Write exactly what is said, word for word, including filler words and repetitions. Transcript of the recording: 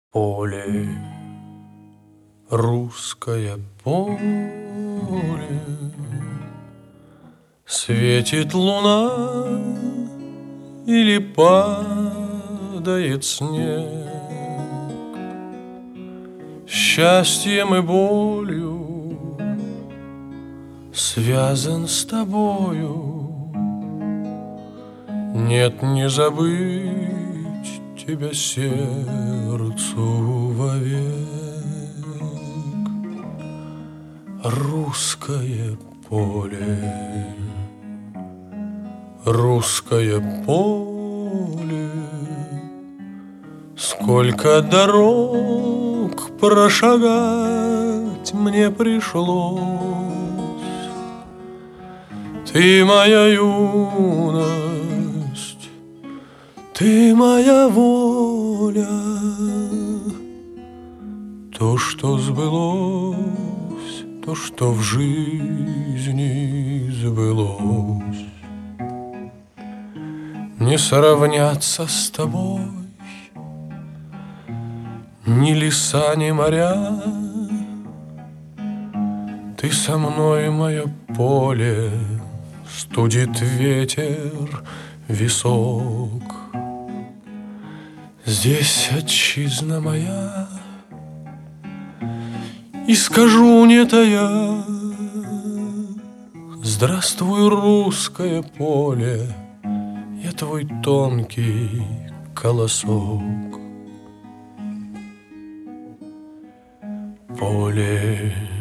Поле, русское поле, светит луна или падает снег. Счастьем и болью связан с тобою. Нет, не забыть тебя сердцу вовек. Русское поле, русское поле, сколько дорог прошагать мне пришлось. Ты моя юность, ты моя воля, то, что сбылось, то, что в жизни сбылось. Не сравняться с тобой ни леса, ни моря. Ты со мной, мое поле, студит ветер висок. Здесь отчизна моя, и скажу не тая: здравствуй, русское поле, я твой тонкий колосок. Поле,